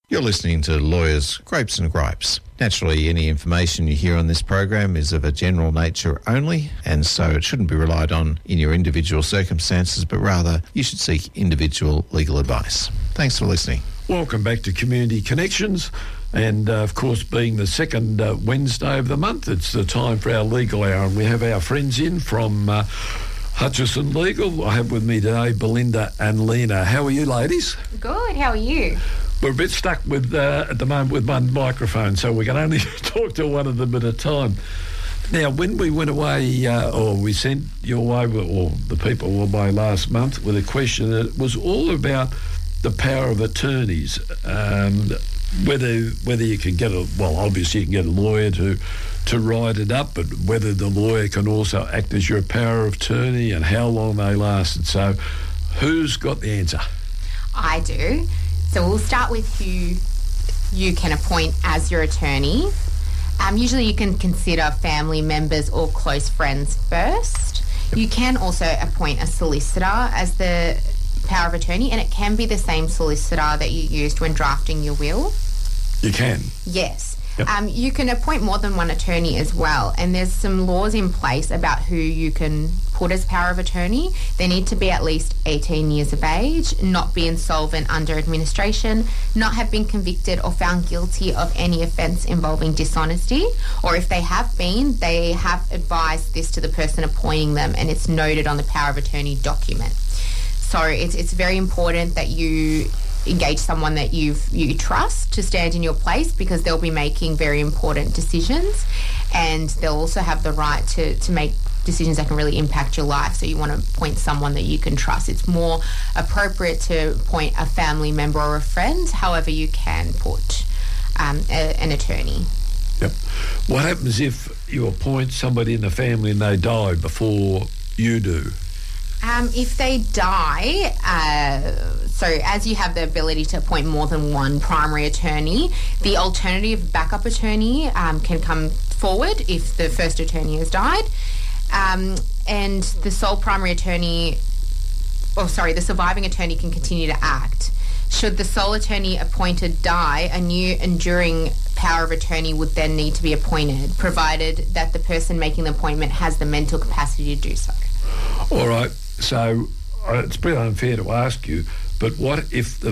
You're listening to Lawyers, Grapes and Gripes. Naturally, any information you hear on this program is of a general nature only, and so it shouldn't be relied on in your individual circumstances, but rather you should seek individual legal advice. Thanks for listening. Welcome back to Community Connections, and of course, being the second Wednesday of the month, it's the time for our legal hour, and we have our friends in from Hutchison Legal. I have with me today Belinda and Lena. How are you, ladies? Good, how are you? We're a bit stuck with at the moment with one microphone, so we can only talk to one of them at a time. Now, when we went away, or we sent you away, or the people were away last month with a question that was all about the power of attorneys, whether you can get obviously you can get a lawyer to write it up, but whether the lawyer can also act as your power of attorney and how long they lasted. So, who's got the answer? I do. So we'll start with who you can appoint as your attorney. Usually you can consider family members or close friends first. You can also appoint a solicitor as the power of attorney, and it can be the same solicitor that you used when drafting your will. You can? Yes. Yep. You can appoint more than one attorney as well, and there's some laws in place about who you can put as power of attorney. They need to be at least 18 years of age, not be insolvent under administration, not have been convicted or found guilty of any offence involving dishonesty, or if they have been, they have advised this to the person appointing them, and it's noted on the power of attorney document. So it's very important that you engage someone that you trust to stand in your place, because they'll be making very important decisions, and they'll also have the right to make decisions that can really impact your life. So you want to appoint someone that you can trust. It's more appropriate to appoint a family member or a friend. However, you can put an attorney. Yep. What happens if you appoint somebody in the family and they die before you do? If they die, so as you have the ability to appoint more than one primary attorney, the alternative backup attorney can come forward if the first attorney has died, and the sole primary attorney, the surviving attorney can continue to act. Should the sole attorney appointed die, a new enduring power of attorney would then need to be appointed, provided that the person making the appointment has the mental capacity to do so. All right. So it's pretty unfair to ask you, but what if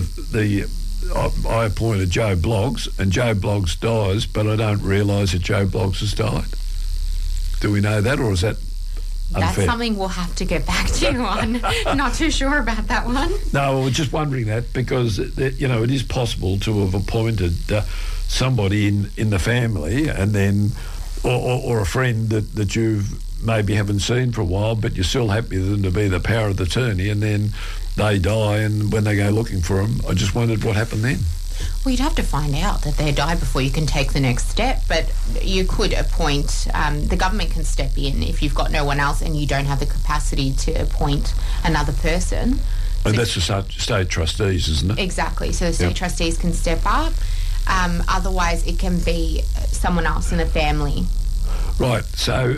I appointed Joe Bloggs and Joe Bloggs dies, but I don't realise that Joe Bloggs has died? Do we know that, or is that unfair? That's something we'll have to get back to you on. Not too sure about that one. No, I was just wondering that because, it is possible to have appointed somebody in the family and then, or a friend that you've maybe haven't seen for a while, but you're still happy with them to be the power of the attorney, and then they die, and when they go looking for them, I just wondered what happened then. Well, you'd have to find out that they died before you can take the next step, but you could appoint, the government can step in if you've got no one else and you don't have the capacity to appoint another person. And that's the state trustees, isn't it? Exactly, so the state trustees can step up. Otherwise, it can be someone else in the family. Right, so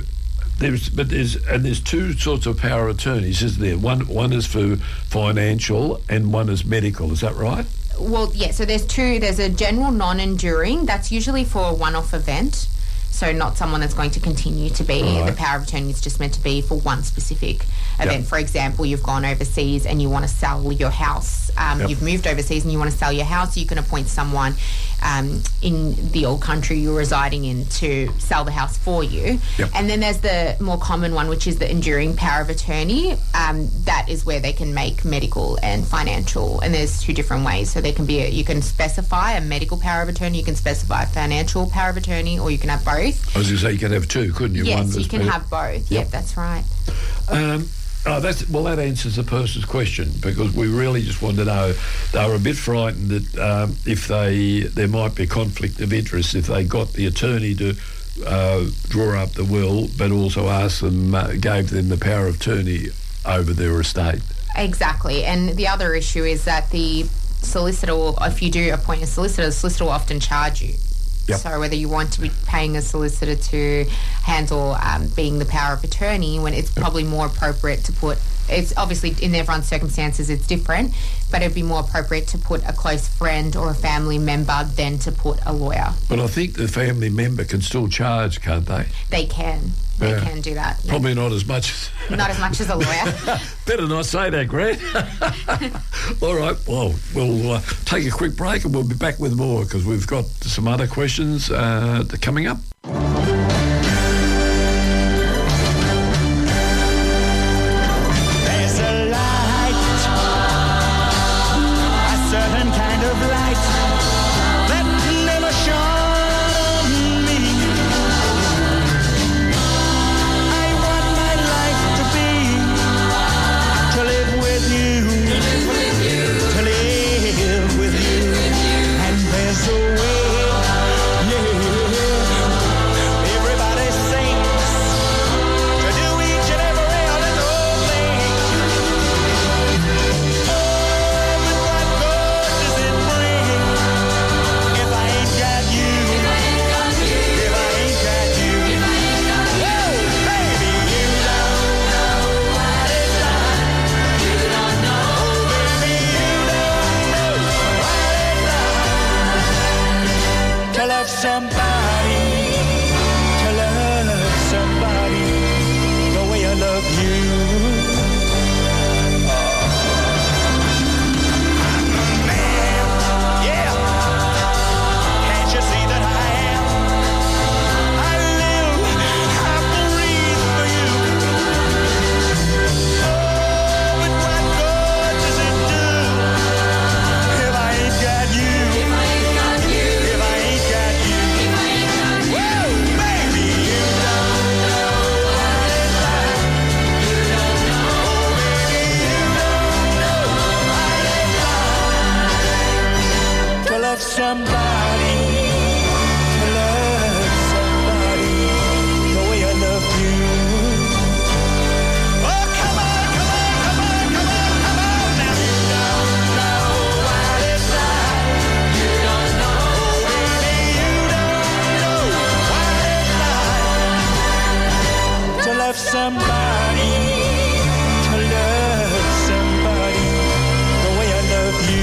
there's two sorts of power of attorneys, isn't there? One is for financial and one is medical. Is that right? Well, yeah. So there's two. There's a general non-enduring. That's usually for a one-off event. So not someone that's going to continue to be. Right. The power of attorney is just meant to be for one specific event. Yep. For example, you've gone overseas and you want to sell your house. You've moved overseas and you want to sell your house. You can appoint someone in the old country you're residing in to sell the house for you. Yep. And then there's the more common one, which is the enduring power of attorney. That is where they can make medical and financial. And there's two different ways. So there can be you can specify a medical power of attorney, you can specify a financial power of attorney, or you can have both. I was going to say you could have two, couldn't you? Yes, you can have both. Yep, that's right. That answers the person's question, because we really just want to know. They were a bit frightened that if there might be a conflict of interest if they got the attorney to draw up the will, but also gave them the power of attorney over their estate. Exactly, and the other issue is that the solicitor, if you do appoint a solicitor, the solicitor will often charge you. Yep. So whether you want to be paying a solicitor to handle being the power of attorney, when it's probably more appropriate to put it's obviously in everyone's circumstances it's different, but it'd be more appropriate to put a close friend or a family member than to put a lawyer. But I think the family member can still charge, can't they? They can. They can do that. Probably not as much. Not as much as a lawyer. Better not say that, Grant. All right, well, we'll take a quick break and we'll be back with more because we've got some other questions coming up. There's a light, a certain kind of light that never shone on me. I want my life to be, to live with you, to live with you. And there's a way, yeah. Everybody sings to do each and every little thing. Oh, but what good does it bring if I ain't got you? If I ain't got you. Whoa, baby, you don't know what it's like. You don't know. Oh, baby, you don't know what it's like to love somebody, the way I love you. I'm a man, yeah. Can't you see that I am? I live, I breathe for you. Oh, but what good does it do if I ain't got you? If I ain't got you. Whoa, baby, you don't know what it's like. You don't know. Oh, baby, you don't know what it's like to love somebody, the way I love you. Oh, come on. Now you don't know what it's like. You don't know. Oh, baby, you don't know what it's like to love somebody, the way I love you.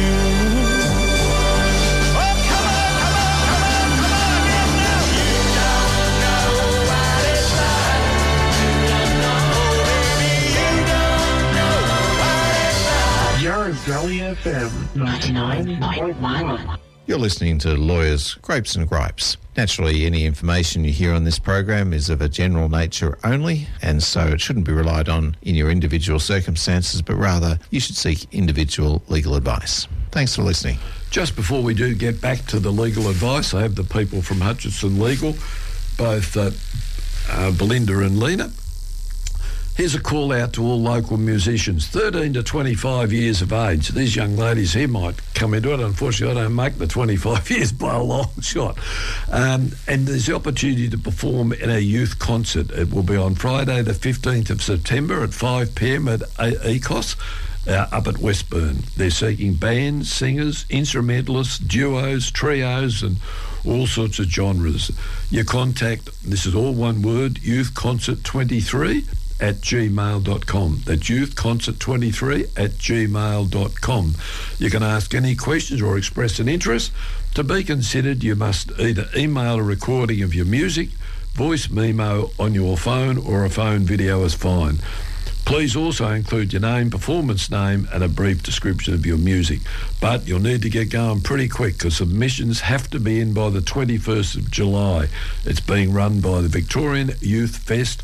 Oh, come on. Yes, now you don't know what it's like. You don't know. Oh, baby, you don't know what it's like. You're Valley FM 99.1. You're listening to Lawyers, Grapes and Gripes. Naturally, any information you hear on this program is of a general nature only, and so it shouldn't be relied on in your individual circumstances, but rather you should seek individual legal advice. Thanks for listening. Just before we do get back to the legal advice, I have the people from Hutchinson Legal, both Belinda and Lena. Here's a call out to all local musicians, 13 to 25 years of age. These young ladies here might come into it. Unfortunately, I don't make the 25 years by a long shot. And there's the opportunity to perform in a youth concert. It will be on Friday, the 15th of September at 5 p.m. at ECOS. Up at Westburn. They're seeking bands, singers, instrumentalists, duos, trios and all sorts of genres. You contact, this is all one word, youthconcert23@gmail.com. That's youthconcert23@gmail.com. You can ask any questions or express an interest. To be considered, you must either email a recording of your music, voice memo on your phone, or a phone video is fine. Please also include your name, performance name and a brief description of your music. But you'll need to get going pretty quick because submissions have to be in by the 21st of July. It's being run by the Victorian Youth Fest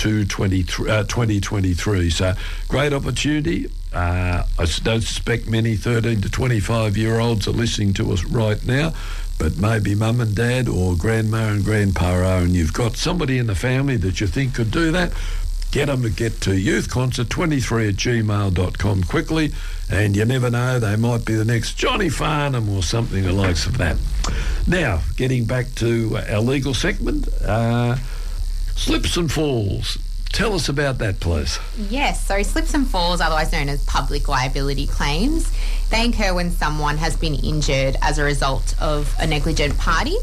2023. So great opportunity. I don't suspect many 13 to 25-year-olds are listening to us right now, but maybe mum and dad or grandma and grandpa are, and you've got somebody in the family that you think could do that. Get them to get to youthconcert23@gmail.com quickly, and you never know, they might be the next Johnny Farnham or something the likes of that. Now, getting back to our legal segment, slips and falls. Tell us about that, please. Yes, so slips and falls, otherwise known as public liability claims, they occur when someone has been injured as a result of a negligent party.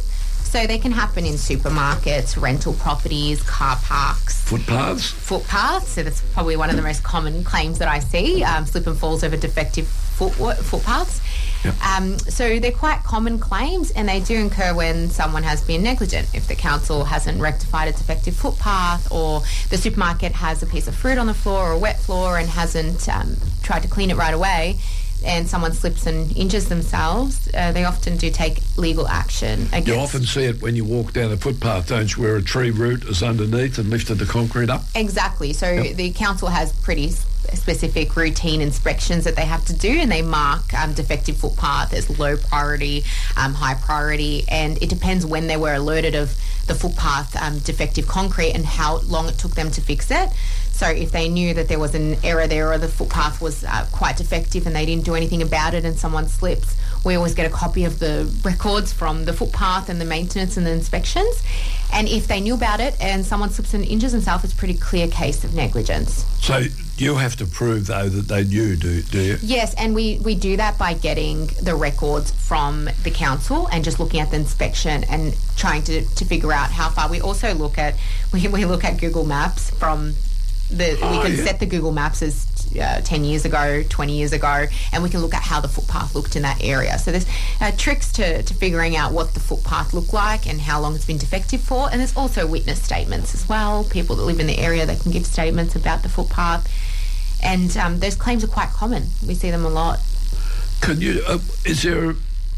So they can happen in supermarkets, rental properties, car parks, Footpaths? footpaths. So that's probably one of the most common claims that I see, slip and falls over defective footpaths. Yep. So they're quite common claims, and they do incur when someone has been negligent. If the council hasn't rectified a defective footpath, or the supermarket has a piece of fruit on the floor or a wet floor and hasn't tried to clean it right away, and someone slips and injures themselves, they often do take legal action against... You often see it when you walk down a footpath, don't you, where a tree root is underneath and lifted the concrete up? Exactly. So the council has pretty specific routine inspections that they have to do, and they mark defective footpath as low priority, high priority, and it depends when they were alerted of the footpath defective concrete and how long it took them to fix it. So if they knew that there was an error there or the footpath was quite defective and they didn't do anything about it and someone slips, we always get a copy of the records from the footpath and the maintenance and the inspections. And if they knew about it and someone slips and injures themselves, it's a pretty clear case of negligence. So you have to prove, though, that they knew, do you? Yes, and we do that by getting the records from the council and just looking at the inspection and trying to figure out how far. We also look at Google Maps from we can set the Google Maps as 10 years ago, 20 years ago, and we can look at how the footpath looked in that area. So there's tricks to figuring out what the footpath looked like and how long it's been defective for. And there's also witness statements as well. People that live in the area that can give statements about the footpath. And those claims are quite common. We see them a lot. Can you? Is there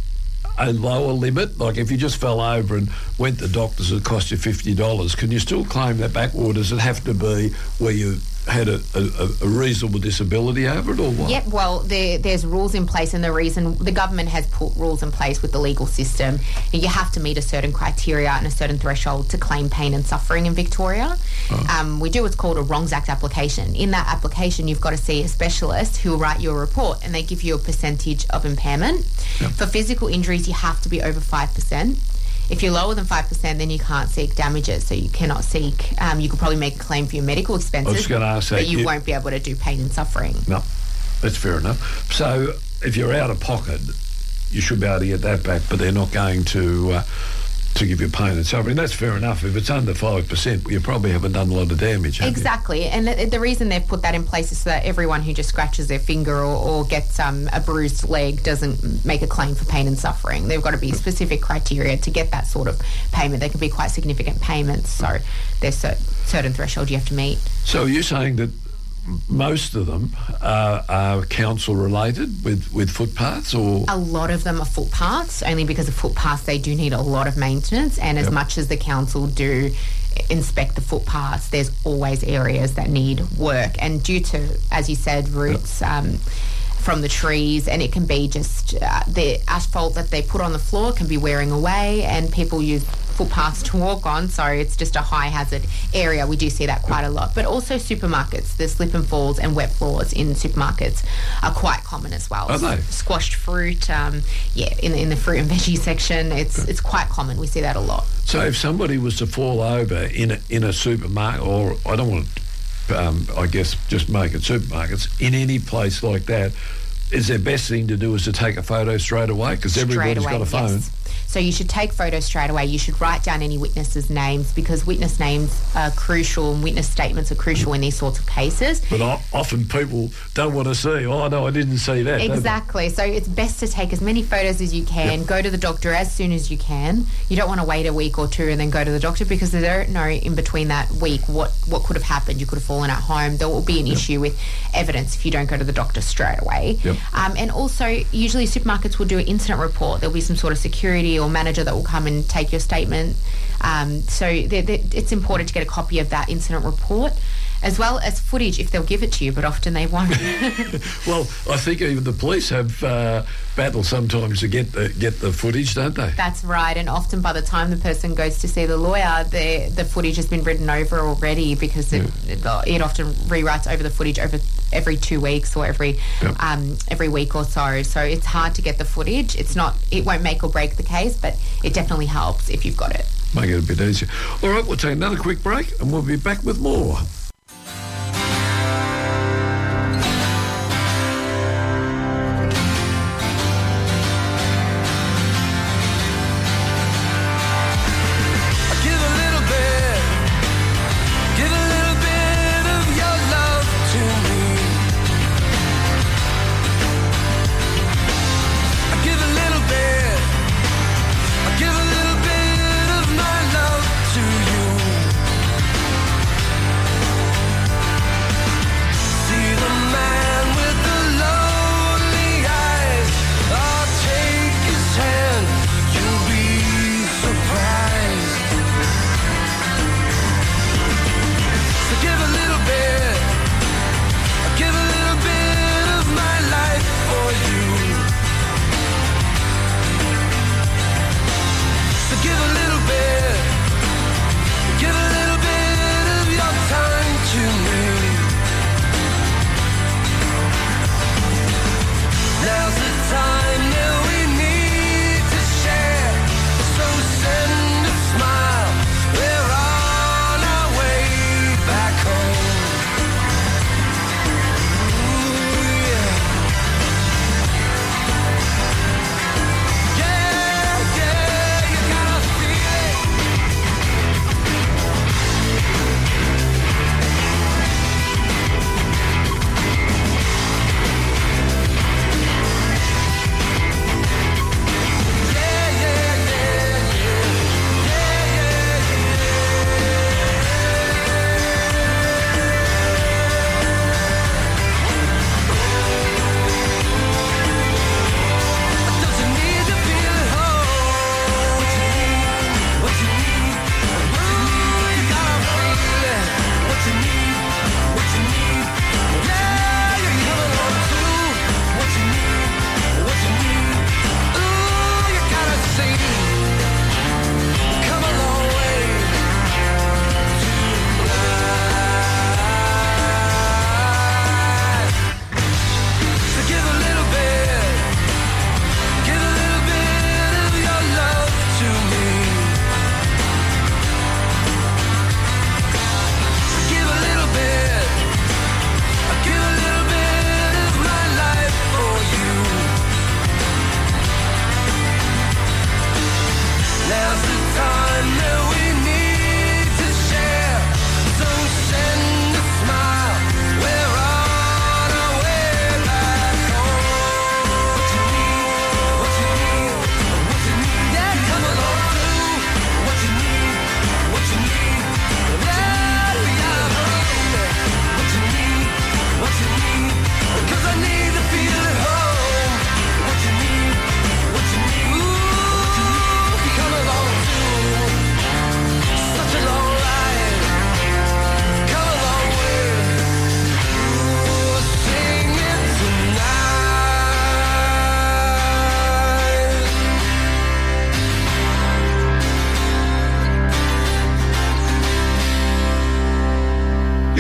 a lower limit? Like if you just fell over and went to the doctors, it cost you $50. Can you still claim that back, or does it have to be where you had a reasonable disability over it, or what? Yep, well, there's rules in place, and the reason the government has put rules in place with the legal system, you have to meet a certain criteria and a certain threshold to claim pain and suffering in Victoria. We do what's called a Wrongs Act application. In that application, you've got to see a specialist who will write you a report, and they give you a percentage of impairment. Yep. For physical injuries, you have to be over 5%. If you're lower than 5%, then you can't seek damages. So you cannot seek, you could probably make a claim for your medical expenses, I was going to ask that, but you won't be able to do pain and suffering. No, that's fair enough. So if you're out of pocket, you should be able to get that back, but they're not going to give you pain and suffering. That's fair enough. If it's under 5%, you probably haven't done a lot of damage, have you? Exactly. And the reason they've put that in place is so that everyone who just scratches their finger or gets a bruised leg doesn't make a claim for pain and suffering. They've got to be specific criteria to get that sort of payment. They can be quite significant payments, so there's certain threshold you have to meet. So are you saying that most of them are council related with footpaths, or A lot of them are footpaths, only because of footpaths they do need a lot of maintenance, and as much as the council do inspect the footpaths, there's always areas that need work, and due to, as you said, roots from the trees, and it can be just the asphalt that they put on the floor can be wearing away, and people use footpaths to walk on, so it's just a high hazard area. We do see that quite a lot. But also supermarkets, the slip and falls and wet floors in supermarkets are quite common as well. Are they? Squashed fruit, in the fruit and veggie section, it's quite common. We see that a lot. So if somebody was to fall over in a supermarket, or I don't want to, I guess, just make it supermarkets, in any place like that, is their best thing to do is to take a photo straight away? Because everybody's got a phone. Yes. So you should take photos straight away. You should write down any witnesses' names, because witness names are crucial and witness statements are crucial in these sorts of cases. But often people don't want to see, oh, no, I didn't see that. Exactly. So it's best to take as many photos as you can, go to the doctor as soon as you can. You don't want to wait a week or two and then go to the doctor, because they don't know in between that week what could have happened. You could have fallen at home. There will be an issue with evidence if you don't go to the doctor straight away. Yep. And also, usually supermarkets will do an incident report. There'll be some sort of security or manager that will come and take your statement. So it's important to get a copy of that incident report, as well as footage if they'll give it to you, but often they won't. Well, I think even the police have battled sometimes to get the footage, don't they? That's right, and often by the time the person goes to see the lawyer, the footage has been written over already, because it often rewrites over the footage over every 2 weeks or every week or so. So it's hard to get the footage. It won't make or break the case, but it definitely helps if you've got it. Make it a bit easier. All right, we'll take another quick break and we'll be back with more.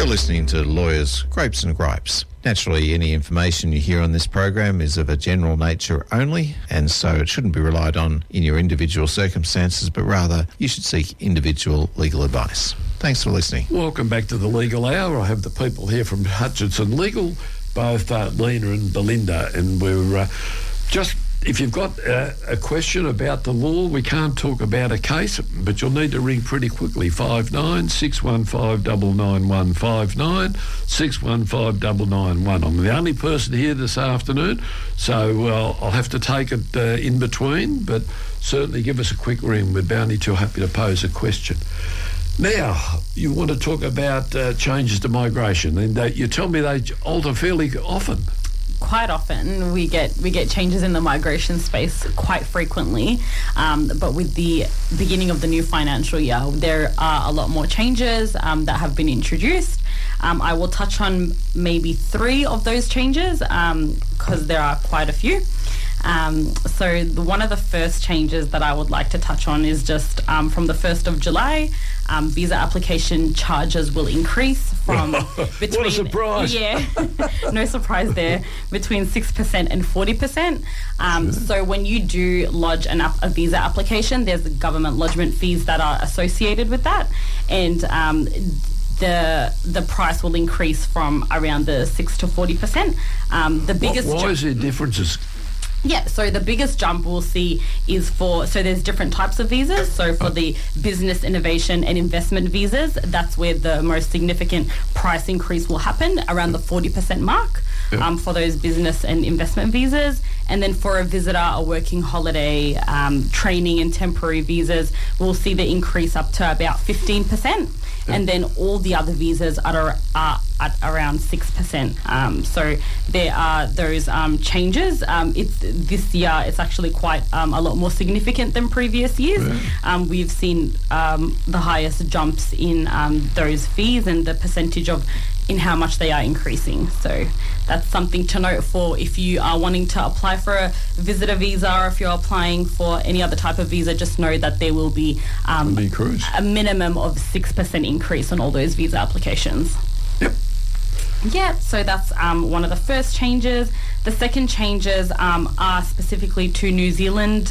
You're listening to Lawyers, Grapes and Gripes. Naturally, any information you hear on this program is of a general nature only, and so it shouldn't be relied on in your individual circumstances, but rather you should seek individual legal advice. Thanks for listening. Welcome back to the Legal Hour. I have the people here from Hutchinson Legal, both Lena and Belinda, and we're just... If you've got a question about the law, we can't talk about a case, but you'll need to ring pretty quickly, 5961599159, 6159991. I'm the only person here this afternoon, so I'll have to take it in between, but certainly give us a quick ring. We'd be only too happy to pose a question. Now, you want to talk about changes to migration, and you tell me they alter fairly often. Quite often we get changes in the migration space quite frequently, but with the beginning of the new financial year, there are a lot more changes that have been introduced. I will touch on maybe 3 of those changes because there are quite a few. So one of the first changes that I would like to touch on is just from the 1st of July, visa application charges will increase from between... What a surprise! Yeah, no surprise there, between 6% and 40%. So when you do lodge a visa application, there's government lodgement fees that are associated with that, and the price will increase from around the 6 to 40%. The biggest... Why is there differences? Yeah, so the biggest jump we'll see is so there's different types of visas. So for the business, innovation and investment visas, that's where the most significant price increase will happen, around the 40% mark. For those business and investment visas. And then for a visitor, a working holiday, training and temporary visas, we'll see the increase up to about 15%. And then all the other visas are at around 6%. So there are those changes. This year it's actually quite a lot more significant than previous years. We've seen the highest jumps in those fees and the percentage in how much they are increasing. So that's something to note for if you are wanting to apply for a visitor visa, or if you're applying for any other type of visa, just know that there will be a minimum of 6% increase on all those visa applications. Yep. Yeah, so that's one of the first changes. The second changes are specifically to New Zealand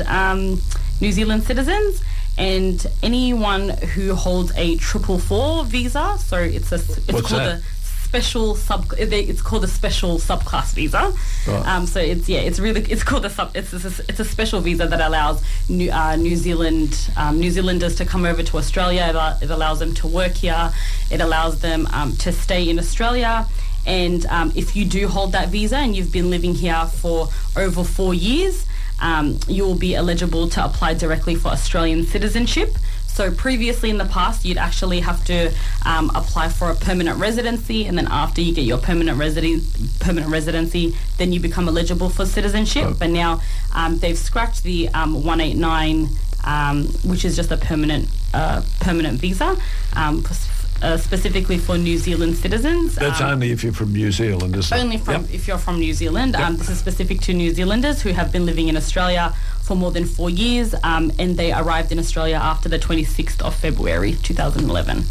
citizens and anyone who holds a 444 visa. So it's called a special it's called a special subclass visa. Right. So it's called it's a special visa that allows New Zealanders to come over to Australia. It allows them to work here. It allows them to stay in Australia. And if you do hold that visa and you've been living here for over 4 years, you will be eligible to apply directly for Australian citizenship. So previously in the past, you'd actually have to apply for a permanent residency, and then after you get your permanent residency, then you become eligible for citizenship. But now they've scratched the 189, which is just a permanent visa. Specifically for New Zealand citizens. That's only if you're from New Zealand, isn't it? Only if you're from New Zealand. This is specific to New Zealanders who have been living in Australia for more than 4 years, and they arrived in Australia after the 26th of February 2011.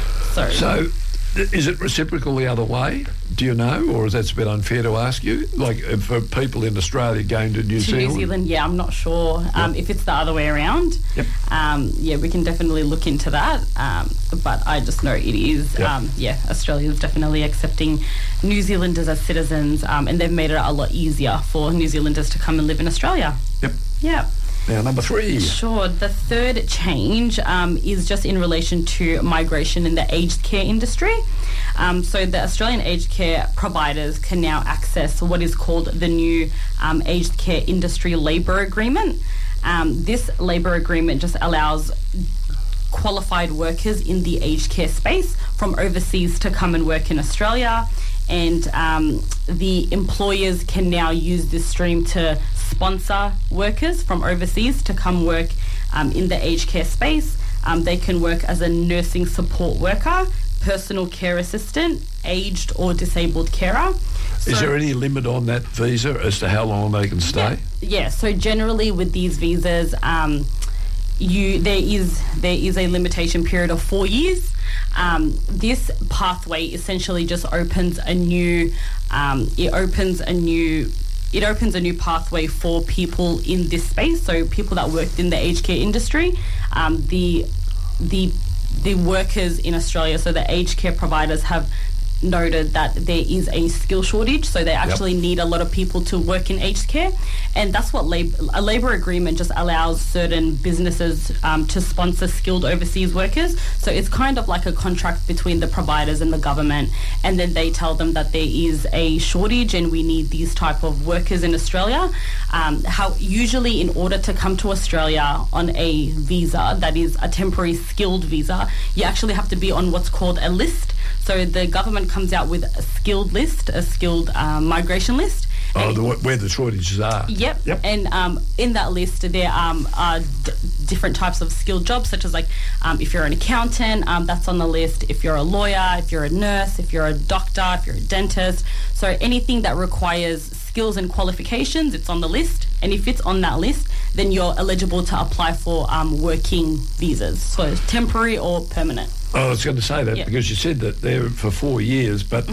So is it reciprocal the other way? Do you know, or is that a bit unfair to ask you? Like for people in Australia going to New Zealand? New Zealand, yeah, I'm not sure if it's the other way around. Yep. Yeah, we can definitely look into that. But I just know it is. Australia is definitely accepting New Zealanders as citizens, and they've made it a lot easier for New Zealanders to come and live in Australia. Yep. Yeah. Now, number 3. Sure. The third change is just in relation to migration in the aged care industry. So the Australian aged care providers can now access what is called the new Aged Care Industry Labour Agreement. This labour agreement just allows qualified workers in the aged care space from overseas to come and work in Australia. And the employers can now use this stream to sponsor workers from overseas to come work in the aged care space. They can work as a nursing support worker, personal care assistant, aged or disabled carer. Is there any limit on that visa as to how long they can stay? Yeah, so generally with these visas, there is a limitation period of 4 years. This pathway essentially just opens a new pathway for people in this space. So people that worked in the aged care industry, the workers in Australia, so the aged care providers have noted that there is a skill shortage, so they actually need a lot of people to work in aged care, and that's what a labour agreement just allows certain businesses to sponsor skilled overseas workers. So it's kind of like a contract between the providers and the government, and then they tell them that there is a shortage and we need these type of workers in Australia. How usually in order to come to Australia on a visa that is a temporary skilled visa, you actually have to be on what's called a list. So the government comes out with a skilled list, a skilled migration list. Where the shortages are. Yep. And in that list, there are different types of skilled jobs, such as like if you're an accountant, that's on the list. If you're a lawyer, if you're a nurse, if you're a doctor, if you're a dentist. So anything that requires skills and qualifications, it's on the list. And if it's on that list, then you're eligible to apply for working visas, so temporary or permanent. I was going to say that because you said that they're for 4 years, but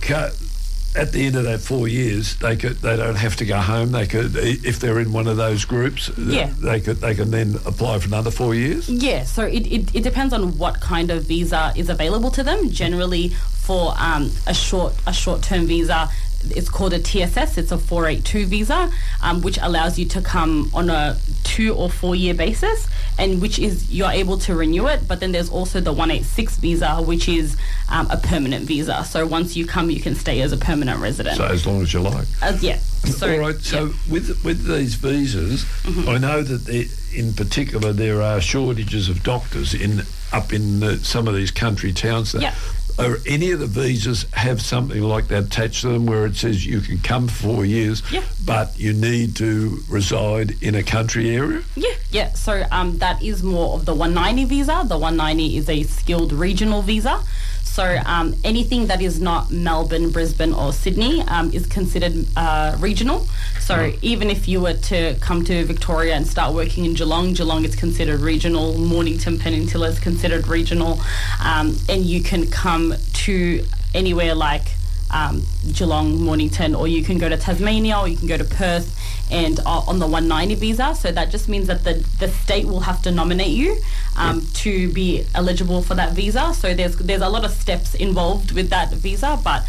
at the end of that 4 years, they don't have to go home. They could, if they're in one of those groups, they can then apply for another 4 years. Yeah, so it depends on what kind of visa is available to them. Generally, for a short-term visa, it's called a TSS. It's a 482 visa, which allows you to come on a 2 or 4 year basis, and which is you're able to renew it. But then there's also the 186 visa, which is a permanent visa. So once you come, you can stay as a permanent resident. So as long as you like. Yeah. So, all right. So with these visas, I know that in particular there are shortages of doctors up in some of these country towns. Yeah. Are any of the visas have something like that attached to them where it says you can come for 4 years, but you need to reside in a country area? Yeah. So that is more of the 190 visa. The 190 is a skilled regional visa. So anything that is not Melbourne, Brisbane or Sydney is considered regional. So even if you were to come to Victoria and start working in Geelong is considered regional. Mornington Peninsula is considered regional. And you can come to anywhere like Geelong, Mornington, or you can go to Tasmania, or you can go to Perth and on the 190 visa. So that just means that the state will have to nominate you to be eligible for that visa. So there's a lot of steps involved with that visa, but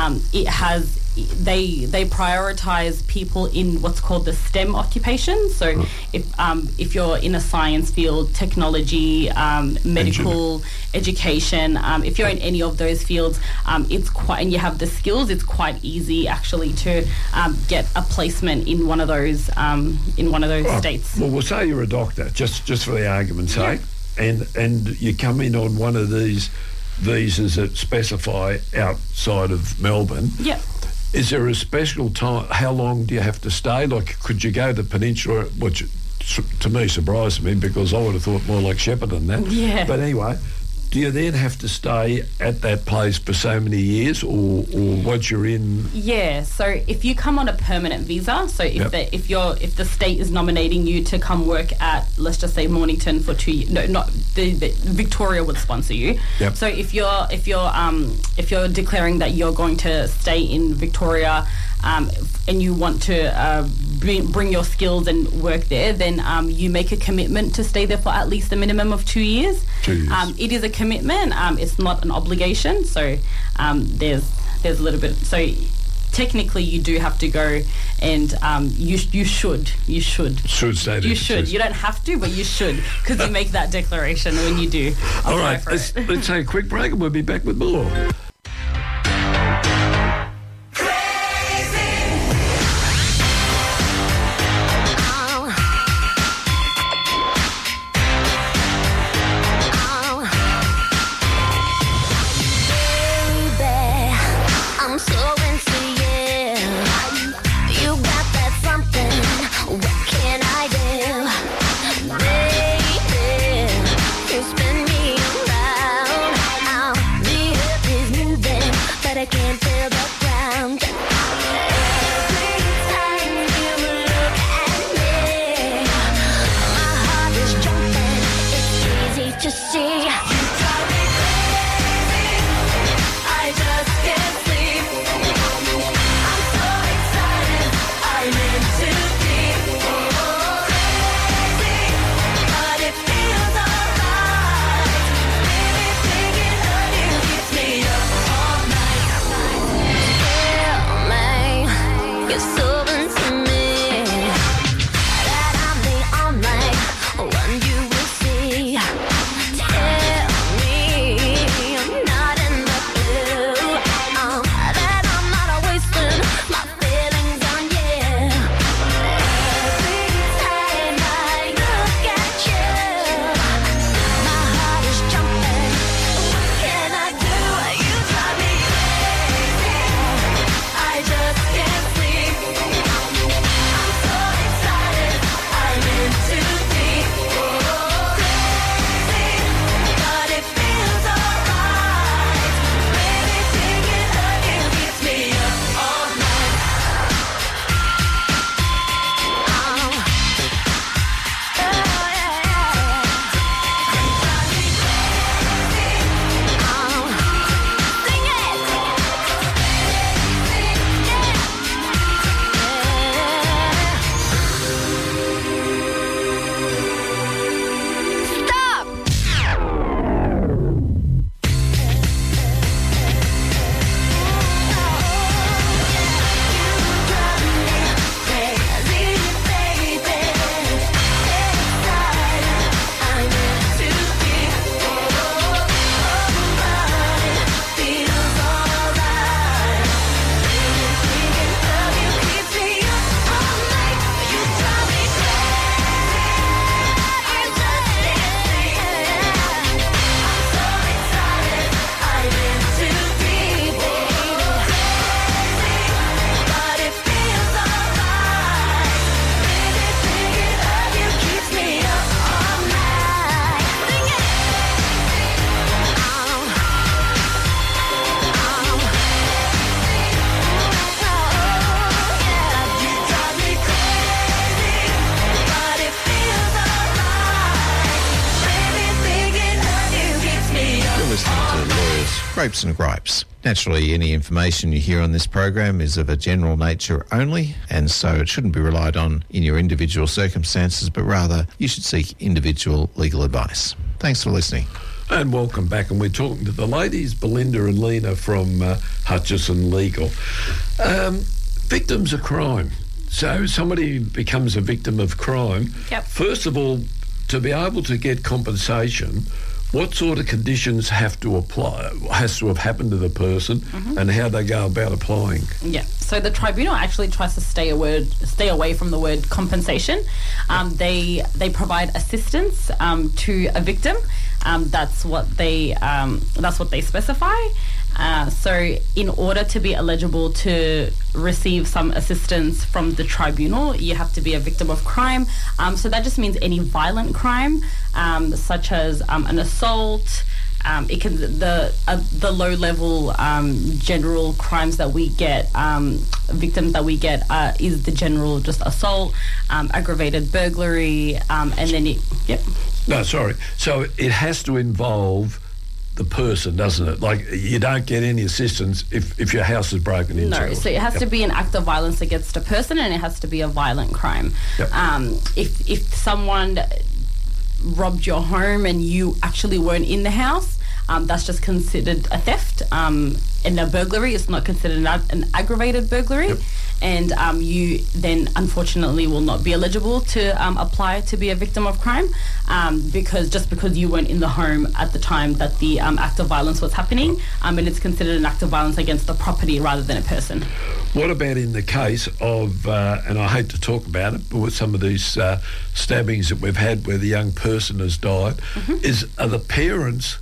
they prioritise people in what's called the STEM occupations. So if you're in a science field, technology, medical, education, if you're in any of those fields, and you have the skills, it's quite easy actually to get a placement in one of those states. Well, we'll say you're a doctor, just for the argument's sake, and you come in on one of these visas that specify outside of Melbourne. Yeah. Is there a special time? How long do you have to stay? Like, could you go to the Peninsula, which to me surprised me because I would have thought more like Shepparton than that. Yeah. But anyway, do you then have to stay at that place for so many years, or once you're in? Yeah. So if you come on a permanent visa, so if the state is nominating you to come work at, let's just say Mornington for 2 years, no, not the Victoria would sponsor you. Yep. So if you're declaring that you're going to stay in Victoria, and you want to bring your skills and work there, then you make a commitment to stay there for at least a minimum of 2 years. 2 years. It is a commitment. It's not an obligation. So there's a little bit. So technically, you do have to go, and you should. Should stay there. You should. You don't have to, but you should, because you make that declaration when you do. All right. Let's take a quick break, and we'll be back with more. Spin me around, I'll be to see. You drive me crazy. I just can't sleep. I'm so excited. I'm in too deep. Crazy, but it feels alright. Baby, thinking of you keeps me up all night. Tell me you're so into me that I'm the only one you will see. Tell me I'm not in the blue, that I'm not wasting my feelings on you. Every time I look at you, my heart is jumping. What can I do? You drive me crazy. I just can't sleep. I'm so excited. I'm in too deep. Crazy, but it feels alright. Baby, thinking of you keeps me up all night. Stop! You're listening to Lawyers, Grapes and Gripes. Naturally, any information you hear on this program is of a general nature only, and so it shouldn't be relied on in your individual circumstances, but rather you should seek individual legal advice. Thanks for listening. And welcome back. And we're talking to the ladies, Belinda and Lena from Hutchison Legal. Victims of crime. So somebody becomes a victim of crime. Yep. First of all, to be able to get compensation, what sort of conditions has to have happened to the person, and how they go about applying? Yeah. So the tribunal actually tries to stay away from the word compensation. They provide assistance to a victim. That's what they specify. So in order to be eligible to receive some assistance from the tribunal, you have to be a victim of crime. So that just means any violent crime, such as an assault. It can the low level general crimes that we get, victims that we get is the general just assault, aggravated burglary, and then No, sorry. So it has to involve the person, doesn't it? Like, you don't get any assistance if your house is broken into. No, so it has to be an act of violence against a person, and it has to be a violent crime. Yep. If someone robbed your home and you actually weren't in the house, that's just considered a theft. And a burglary is not considered an aggravated burglary. Yep. And you then unfortunately will not be eligible to apply to be a victim of crime because you weren't in the home at the time that the act of violence was happening, and it's considered an act of violence against the property rather than a person. What about in the case of, and I hate to talk about it, but with some of these stabbings that we've had where the young person has died, are the parents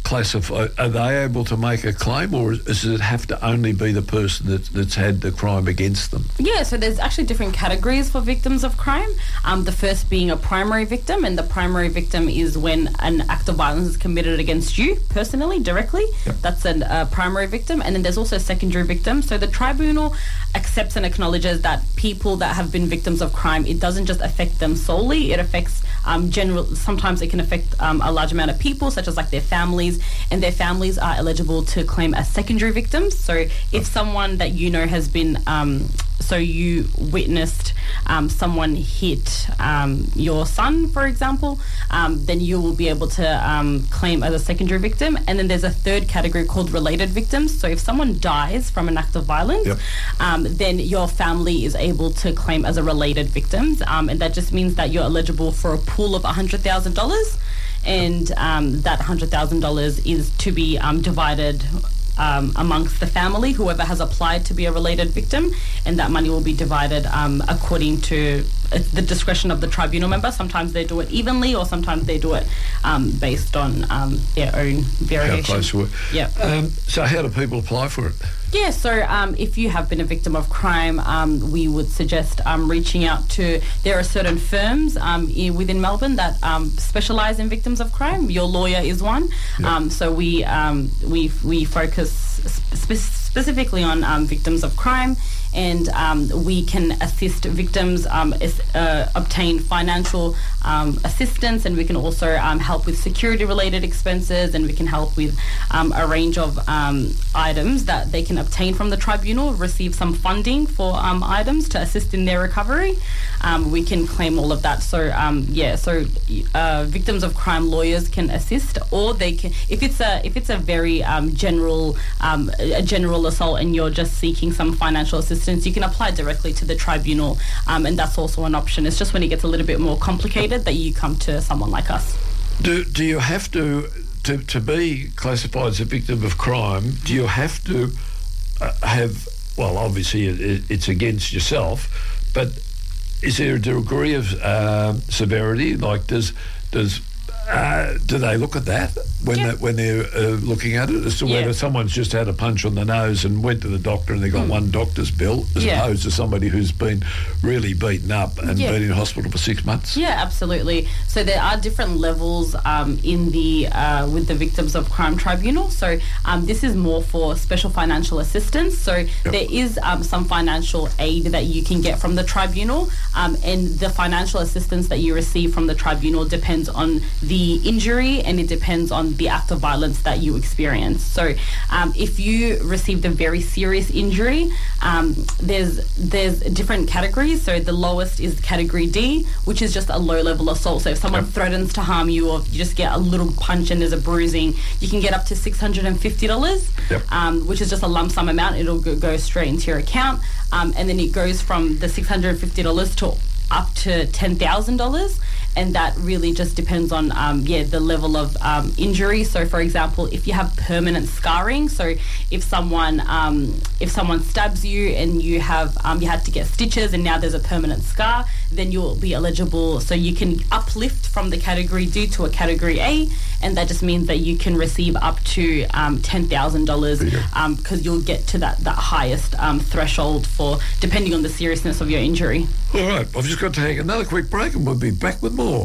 classify? Are they able to make a claim, or does it have to only be the person that's had the crime against them? Yeah, so there's actually different categories for victims of crime. The first being a primary victim, and the primary victim is when an act of violence is committed against you personally, directly. That's a primary victim. And then there's also secondary victims. So the tribunal accepts and acknowledges that people that have been victims of crime, it doesn't just affect them solely, it affects sometimes it can affect a large amount of people, such as like their families, and their families are eligible to claim as secondary victims. So if someone that you know has been, so you witnessed someone hit your son, for example, then you will be able to claim as a secondary victim. And then there's a third category called related victims. So if someone dies from an act of violence, then your family is able to claim as a related victim. And that just means that you're eligible for a pool of $100,000. And that $100,000 is to be divided amongst the family, whoever has applied to be a related victim, and that money will be divided according to the discretion of the tribunal member. Sometimes they do it evenly, or sometimes they do it based on their own variation. How close to it? Yeah. So how do people apply for it? Yeah, so if you have been a victim of crime, we would suggest reaching out to, there are certain firms within Melbourne that specialise in victims of crime. Your lawyer is one. So we focus specifically on victims of crime, and we can assist victims obtain financial assistance, and we can also help with security-related expenses, and we can help with a range of items that they can obtain from the tribunal, receive some funding for items to assist in their recovery. We can claim all of that. So victims of crime lawyers can assist, or they can, if it's a very general assault and you're just seeking some financial assistance, you can apply directly to the tribunal, and that's also an option. It's just when it gets a little bit more complicated that you come to someone like us. Do you have to be classified as a victim of crime? Do you have to have? Well, obviously it's against yourself, but is there a degree of severity? Like, do they look at that when they're looking at it, as to whether someone's just had a punch on the nose and went to the doctor and they got one doctor's bill, as opposed to somebody who's been really beaten up and been in hospital for 6 months? Yeah, absolutely. So there are different levels in the with the Victims of Crime Tribunal. So this is more for special financial assistance. So there is some financial aid that you can get from the tribunal, and the financial assistance that you receive from the tribunal depends on the injury, and it depends on the act of violence that you experience. So if you received a very serious injury, there's different categories. So the lowest is category D, which is just a low-level assault. So if someone threatens to harm you, or you just get a little punch and there's a bruising, you can get up to $650, which is just a lump sum amount. It'll go straight into your account, and then it goes from the $650 to up to $10,000. And that really just depends on, the level of injury. So, for example, if you have permanent scarring, so if someone stabs you and you had to get stitches and now there's a permanent scar, then you'll be eligible. So you can uplift from the category D to a category A, and that just means that you can receive up to $10,000 because you'll get to that highest threshold for, depending on the seriousness of your injury. All right, I've just got to take another quick break and we'll be back with more.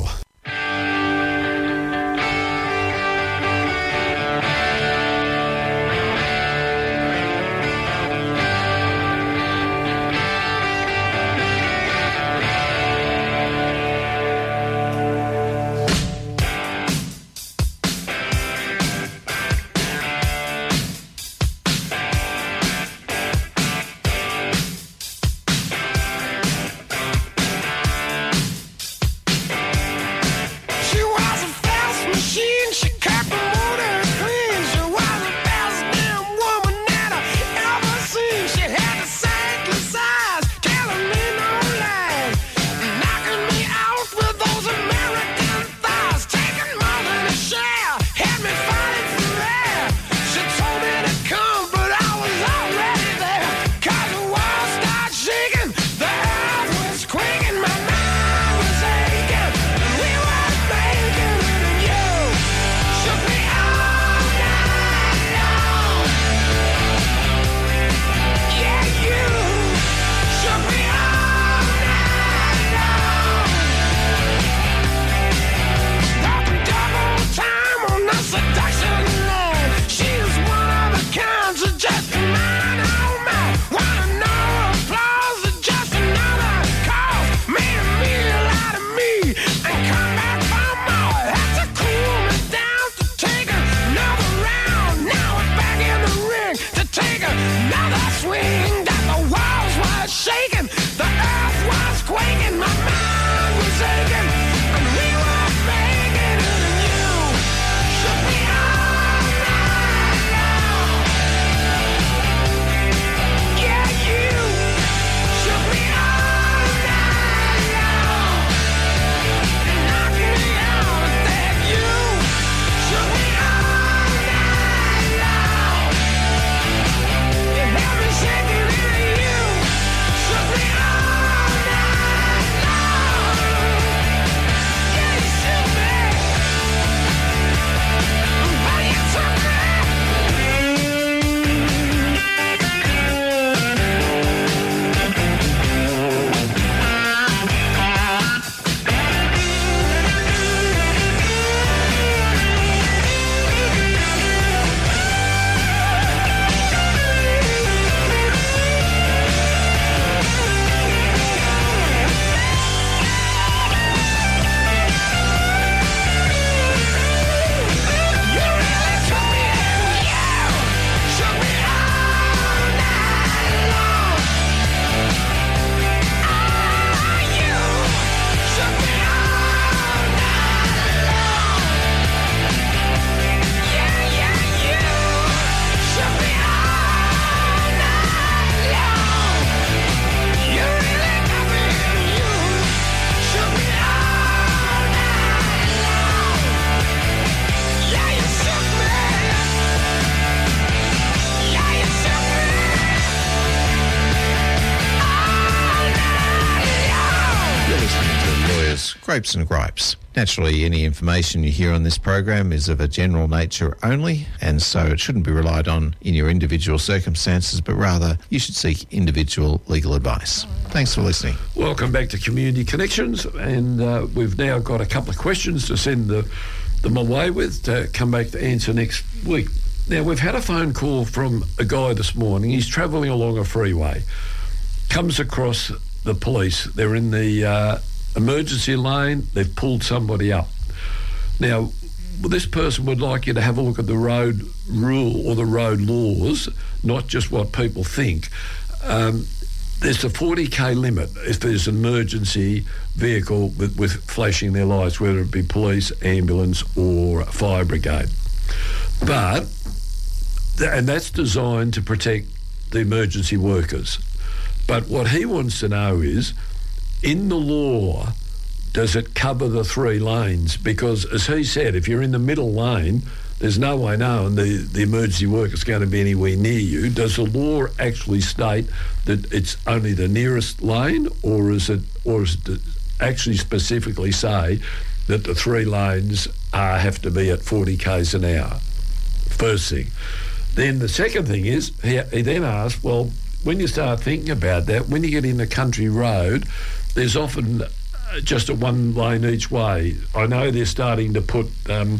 Grapes and Gripes. Naturally, any information you hear on this program is of a general nature only, and so it shouldn't be relied on in your individual circumstances, but rather you should seek individual legal advice. Thanks for listening. Welcome back to Community Connections, and we've now got a couple of questions to send them away with to come back to answer next week. Now, we've had a phone call from a guy this morning. He's travelling along a freeway, comes across the police. They're in the emergency lane. They've pulled somebody up. Now, this person would like you to have a look at the road rule or the road laws, not just what people think. There's a 40k limit if there's an emergency vehicle with flashing their lights, whether it be police, ambulance or fire brigade. But, and that's designed to protect the emergency workers. But what he wants to know is, in the law, does it cover the 3 lanes? Because, as he said, if you're in the middle lane, there's no way knowing the emergency worker's going to be anywhere near you. Does the law actually state that it's only the nearest lane, or is it actually specifically say that the 3 lanes have to be at 40 k's an hour? First thing. Then the second thing is, he then asked, well, when you start thinking about that, when you get in a country road, there's often just a 1 lane each way. I know they're starting to put and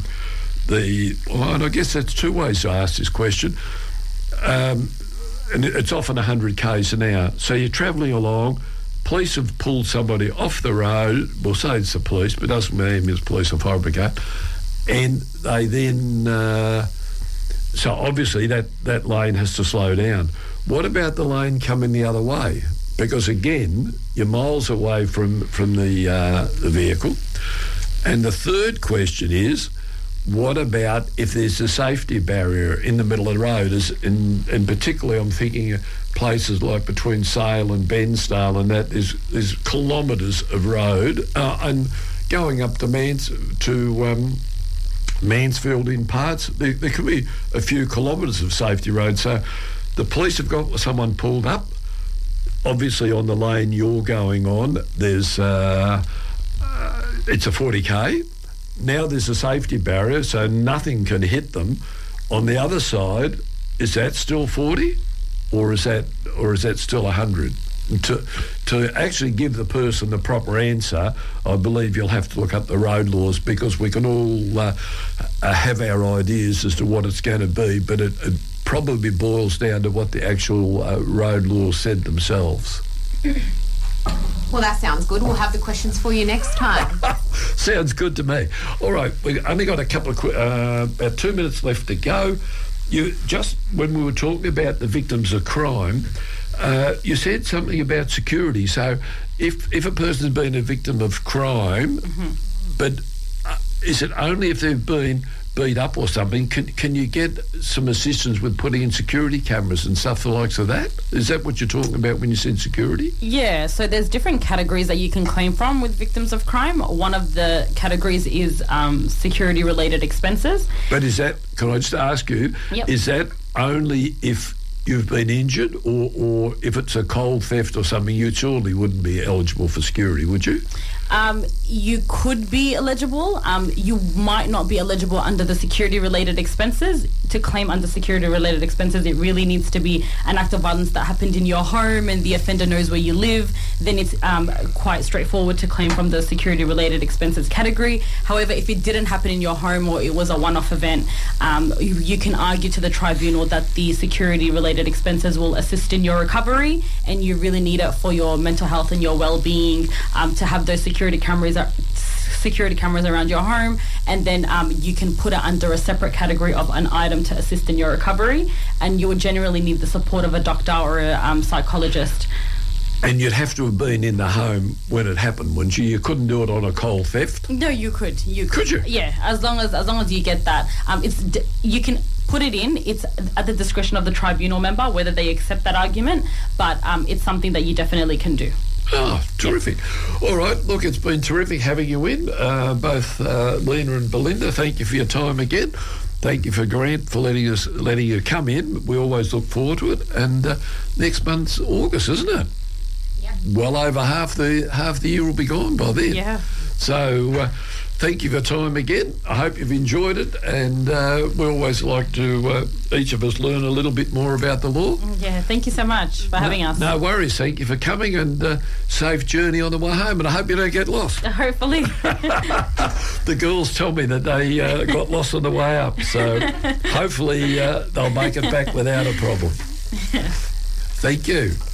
I guess that's 2 ways to ask this question. And it's often 100 k's an hour. So you're travelling along, police have pulled somebody off the road, we'll say it's the police, but it doesn't mean it's police or fire brigade, and they then... so obviously that lane has to slow down. What about the lane coming the other way? Because again, you're miles away from the vehicle. And the third question is, what about if there's a safety barrier in the middle of the road? And particularly I'm thinking of places like between Sale and Bensdale, and that there's kilometres of road, and going up to Mansfield in parts, there could be a few kilometres of safety road. So the police have got someone pulled up. Obviously on the lane you're going on, there's it's a 40k. Now there's a safety barrier, so nothing can hit them. On the other side, is that still 40, or is that still 100? To actually give the person the proper answer, I believe you'll have to look up the road laws, because we can all have our ideas as to what it's going to be, but it probably boils down to what the actual road laws said themselves. Well, that sounds good. We'll have the questions for you next time. Sounds good to me. All right, we've only got a couple of about 2 minutes left to go. You just, when we were talking about the victims of crime, you said something about security. So if a person's been a victim of crime, but is it only if they've been beat up or something, can you get some assistance with putting in security cameras and stuff the likes of that? Is that what you're talking about when you said security? Yeah, so there's different categories that you can claim from with victims of crime. One of the categories is security-related expenses. But is that, can I just ask you, is that only if you've been injured, or if it's a cold theft or something, you surely wouldn't be eligible for security, would you? You could be eligible. You might not be eligible under the security-related expenses. To claim under security-related expenses, it really needs to be an act of violence that happened in your home and the offender knows where you live. Then it's quite straightforward to claim from the security-related expenses category. However, if it didn't happen in your home or it was a one-off event, you can argue to the tribunal that the security-related expenses will assist in your recovery, and you really need it for your mental health and your well-being to have those security cameras around your home, and then you can put it under a separate category of an item to assist in your recovery, and you would generally need the support of a doctor or a psychologist. And you'd have to have been in the home when it happened, wouldn't you? You couldn't do it on a cold theft? No, you could. Could you? Yeah, as long as you get that. You can put it in. It's at the discretion of the tribunal member whether they accept that argument, but it's something that you definitely can do. Oh, terrific. All right, look, it's been terrific having you in, both Lena and Belinda. Thank you for your time again. Thank you for Grant for letting you come in. We always look forward to it. And next month's August, isn't it? Yep. well over half the year will be gone by then. Yeah. So thank you for your time again. I hope you've enjoyed it, and we always like to each of us learn a little bit more about the law. Yeah, thank you so much for having us. No worries. Thank you for coming, and safe journey on the way home, and I hope you don't get lost. Hopefully. The girls tell me that they got lost on the way up, so hopefully they'll make it back without a problem. Thank you.